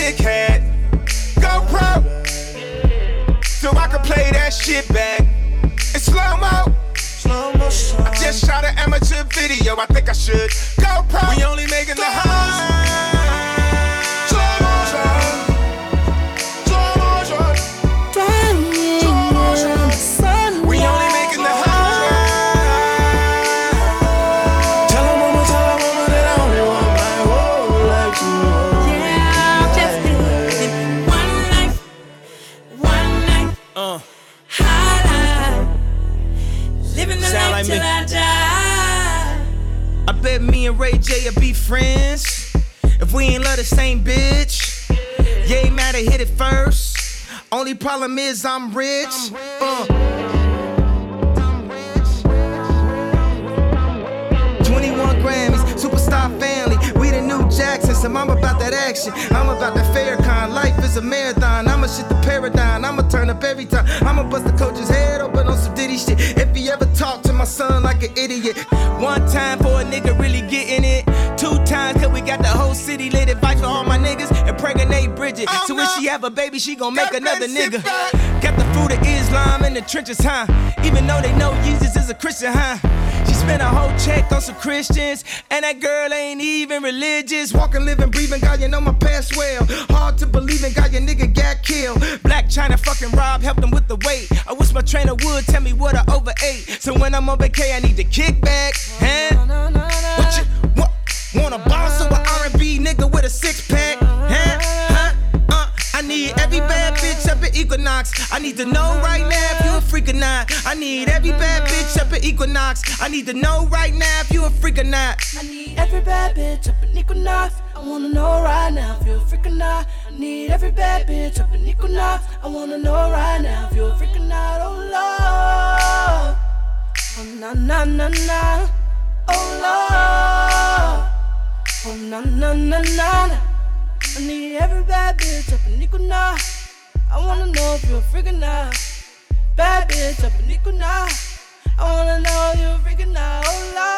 dickhead. GoPro, so I can play that shit back. In slow-mo, I just shot an amateur video, I think I should. GoPro, we only making the house. Till I die. I bet me and Ray J will be friends if we ain't love the same bitch. Yeah, ain't matter, hit it first. Only problem is I'm rich. 21 Grammys, superstar family. We the new Jacksons, so I'm about that action. I'm about that Farrakhan. Life is a marathon. I'ma shit the paradigm. I'ma turn up every time. I'ma bust the coach's head open on some Diddy shit. If he ever talk to my son like an idiot. One time for a nigga really getting it. 2 times cause we got the whole city lit. Advice for all my niggas. Impregnate Bridget. So when she have a baby, she gon' make another nigga. Got the fruit of Islam in the trenches, huh? Even though they know Jesus is a Christian, huh? She spent a whole check on some Christians. And that girl ain't even religious. Walking, living, breathing, God, you know my past well. Hard to believe in, God, your nigga got killed. Black China fucking Rob helped him with the weight. I wish my trainer would tell me what I overate. So when I'm on vacay, I need to kick back. Huh? What you want a boss or an R&B nigga with a 6-pack? I need every bad bitch up at Equinox. I need to know right now if you a freak or not. I need every bad bitch up at Equinox. I need to know right now if you a freak or not. I need every bad bitch up at Equinox. I wanna know right now if you a freak or not. I need every bad bitch up at Equinox. I wanna know right now if you a freak or not. Oh Lord, oh na na na na. Oh Lord, oh na na na na. I need every bad bitch up in Equinox. I wanna know if you're a freak or not. Bad bitch up in Equinox. I wanna know if you're a freak or not. Oh Lord.